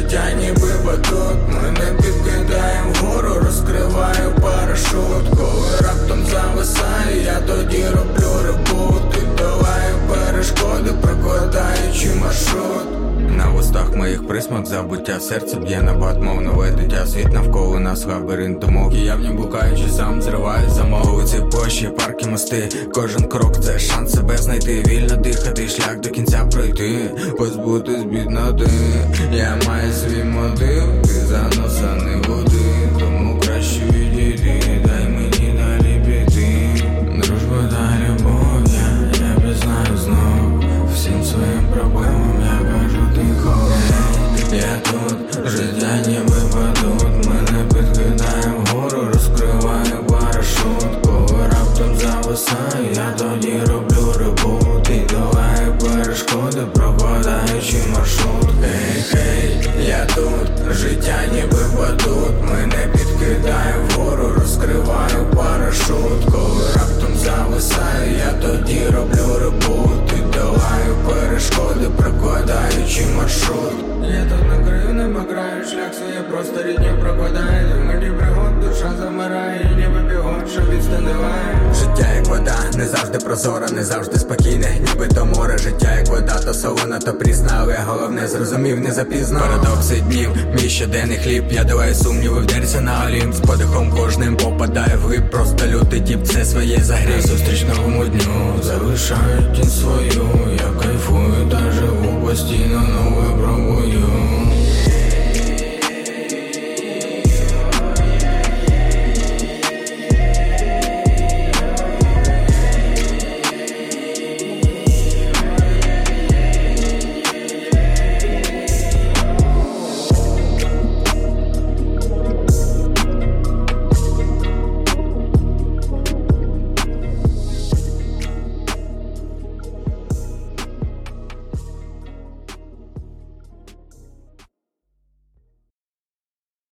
життя ніби батут. Мене підкидає вгору, розкриваю парашут. Коли раптом зависаю, я тоді роблю ребут. І долаю перешкоди, прокладаючи маршрут. На вустах моїх присмак забуття, серце б'є на бат, мов нове дитя. Світ навколо нас лабіринт думок, і я в нім блукаючи сам зриваю замок. Вулиці, площі, парки, мости, кожен крок це шанс себе знайти. Вільно дихати, шлях до кінця пройти, позбутись бідноти. Я маю свій мотив, ти заноса не води, тому краще відійди, дай мені далі піти. Дружба та любов, я пізнаю знов всім своїм проблемам, я кажу тихо. Я тут, життя ніби батут, мене підкидає вгору, розкриваю парашут. Коли раптом зависаю, я тоді роблю ребут. І долаю перешкоди, прокладаючи маршрут. Хей, я тут, життя ніби батут, мене підкидає вгору, розкриваю парашут. Коли раптом зависаю, я тоді роблю ребут. І долаю перешкоди, прокладаючи маршрут. Я тут на краю небо граю, шлях своє просто рідні прокладає. В мені пригод, душа замирає, ніби бігом, що відстаниває. Життя як вода, не завжди прозора, не завжди спокійне, ніби то море. Життя як вода, то солона, то прісна, але головне зрозумів, не запізно. Парадокси днів, мій щоденний хліб, я долаю сумніви, вдерся на олімп. З подихом кожним попадає в глиб, просто лютий тіп, все своє загрів. Зустріч новому дню, залишаю тінь свою, я кайфую та живу, постійно нове пробую.